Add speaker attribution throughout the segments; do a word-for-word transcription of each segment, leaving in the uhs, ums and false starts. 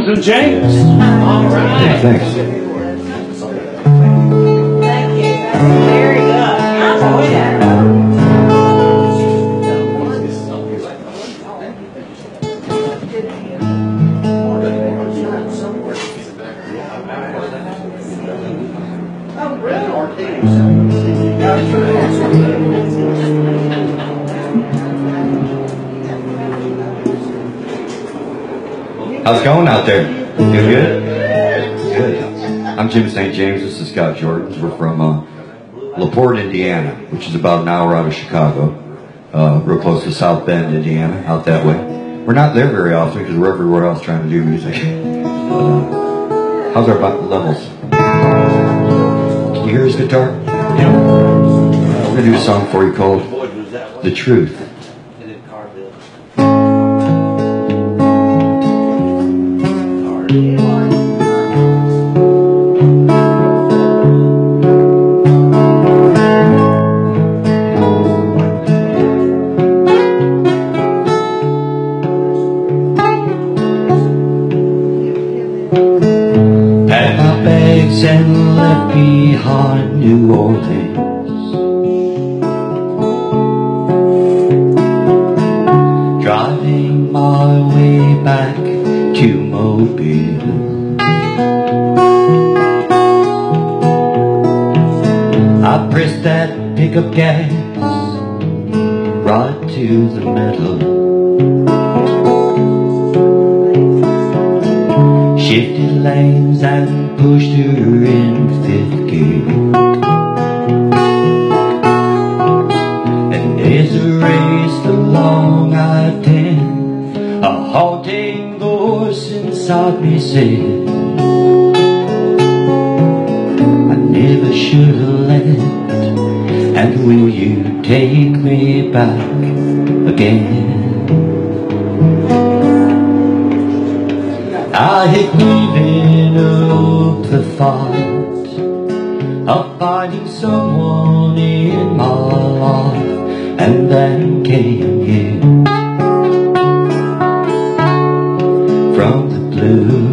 Speaker 1: James. All right.
Speaker 2: Yeah, thanks.
Speaker 3: Thank you. Very good. I enjoy that.
Speaker 2: How's it going out there? Doing good? Good. I'm Jim Saint James. This is Scott Jordan. We're from uh, LaPorte, Indiana, which is about an hour out of Chicago. Uh, real close to South Bend, Indiana, out that way. We're not there very often because we're everywhere else trying to do music. Uh, how's our bu- levels? Can you hear his guitar? Yeah. We're going to do a song for you called The Truth.
Speaker 4: Packed my bags and left behind New Orleans. Driving my way back to Mobile. I pressed that pickup gas right to the middle. Shifted lanes and pushed her in fifth gear. And as I raced along I ten, a haunting voice inside me said, I never should have left, and will you take me back again? I had given up the fight of finding someone in my life, and then came you from the blue.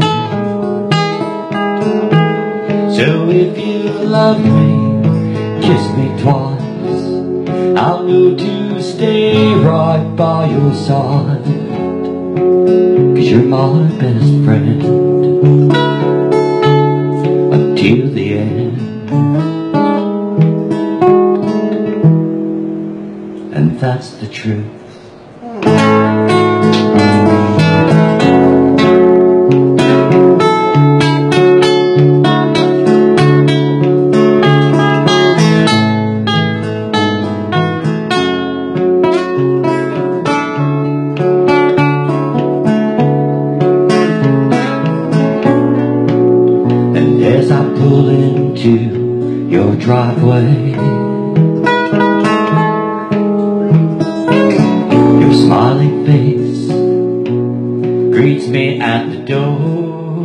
Speaker 4: So if you love me, kiss me twice. I'll know to stay right by your side, 'cause you're my best friend until the end. And that's the truth. As I pull into your driveway, your smiling face greets me at the door.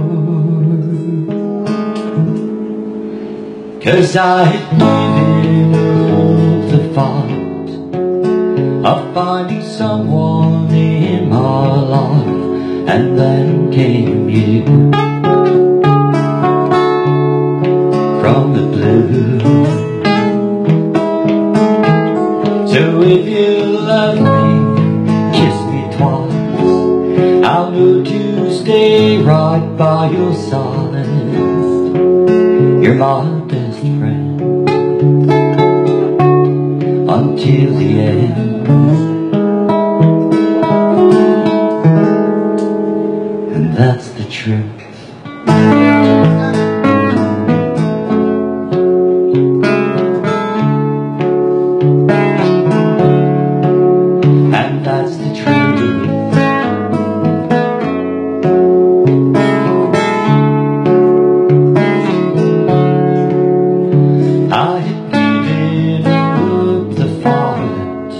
Speaker 4: 'Cause I had given up the fight of finding someone in my life, and then came you from the blue. So if you love me, kiss me twice. I'll know to stay right by your side. You're my best friend until the end. And that's the truth. And that's the truth. I had given up the fight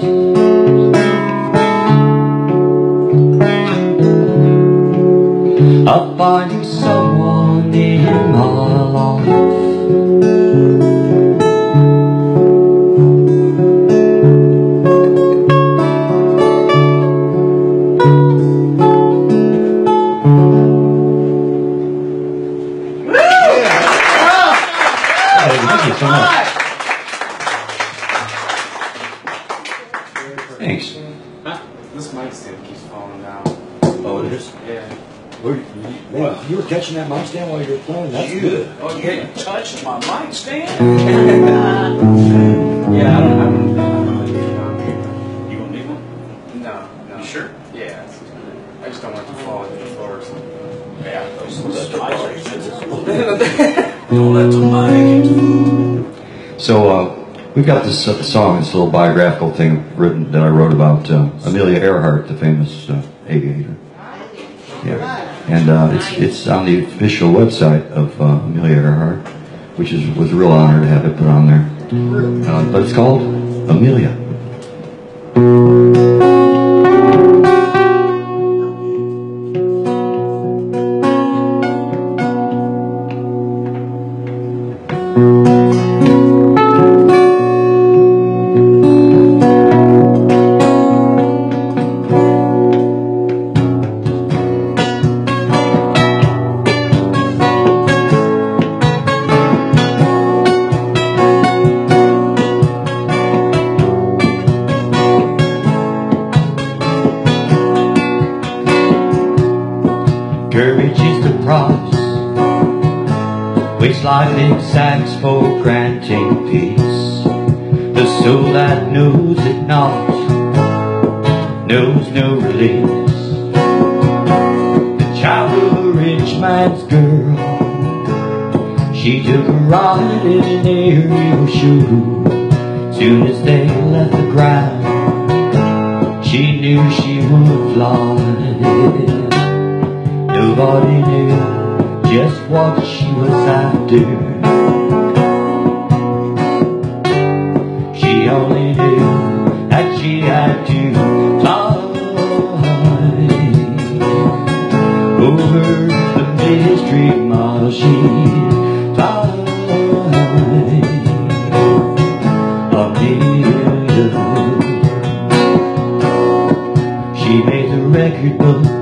Speaker 4: of finding someone in my life.
Speaker 2: Man, you were catching that mic stand while you were playing. That's
Speaker 1: You-
Speaker 2: good.
Speaker 1: Oh, you ain't touched my mic stand?
Speaker 5: Yeah, I don't, I don't, I don't know if you're down here.
Speaker 1: You gonna need one?
Speaker 5: No, no.
Speaker 1: You sure?
Speaker 5: Yeah, it's, I just don't want it to fall into the floor or something.
Speaker 1: Yeah, those those mics are expensive. Don't let the mic.
Speaker 2: So uh, we've got this uh, song, this little biographical thing written that I wrote about uh, Amelia Earhart, the famous uh, aviator. Yeah, and uh, it's it's on the official website of uh, Amelia Earhart, which is was a real honor to have it put on there. Uh, but it's called Amelia.
Speaker 4: Courage is the price which life exacts for granting peace. The soul that knows it not knows no release. The child of a rich man's girl, she took a ride in an aerial shoe. Soon as they left the ground, she knew she would fly. Nobody knew just what she was after. She only knew that she had to fly over the mystery mile. She'd fly Amelia. She made the record books,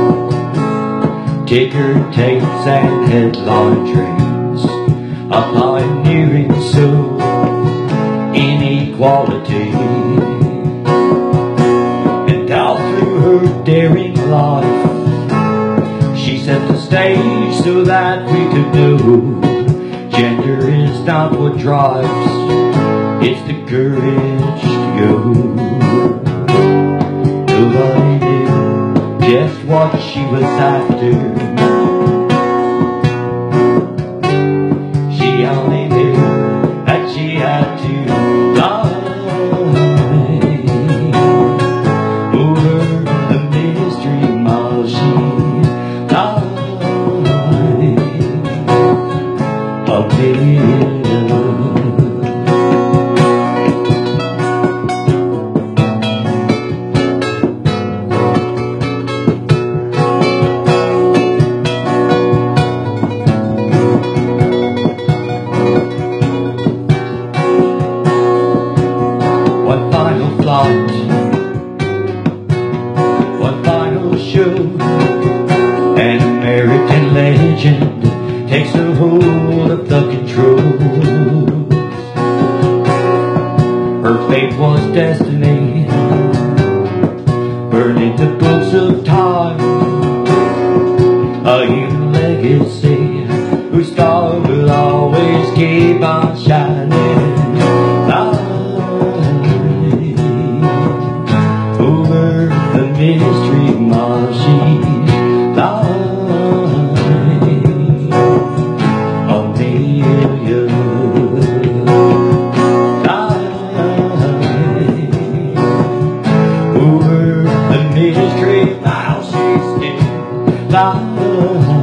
Speaker 4: ticker tapes and headline trains, a pioneering soul in equality. And all through her daring life, she set the stage so that we could know gender is not what drives, it's the courage to go. Nobody knew just what she was after. She only knew that she had to fly over the mystery mile. She fly Amelia. One final flight, one final show, an American legend takes a hold of the controls. Her fate was destiny, burned into books of time, a human legacy whose star will always keep on shining. Over the mystery mile, she flies Amelia. Flies over the mystery mile, she still flies.